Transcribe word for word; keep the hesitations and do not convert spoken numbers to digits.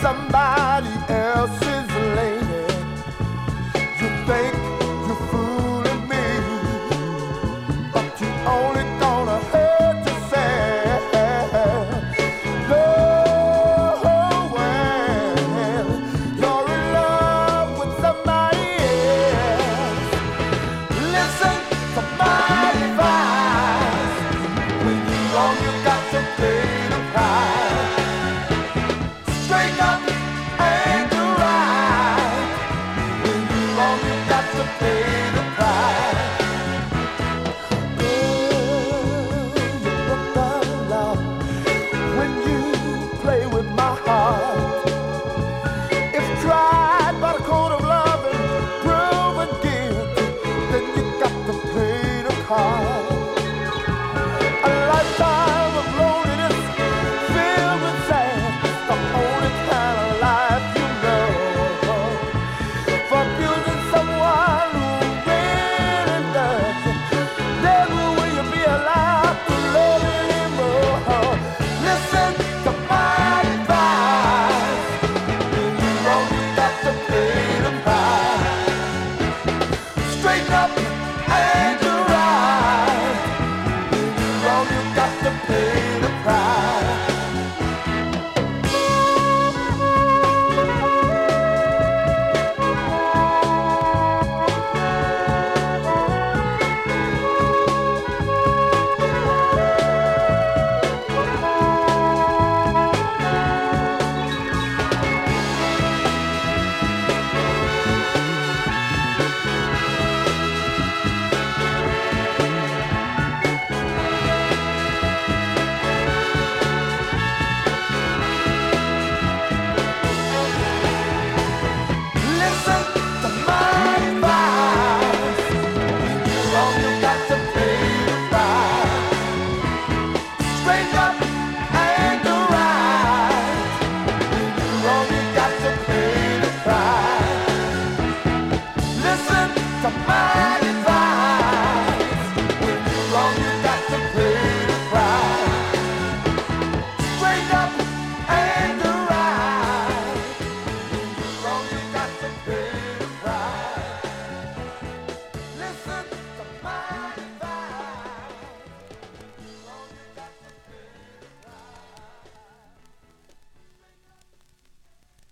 somebody else's lady. You think you're fooling me, but you only gonna hurt yourself. No, when you're in love with somebody else, listen to my advice. When you're wrong, you got to pay the price. Straighten up and do right. When you're wrong, you got to pay the price. Girl, you broke the law when you play with my heart.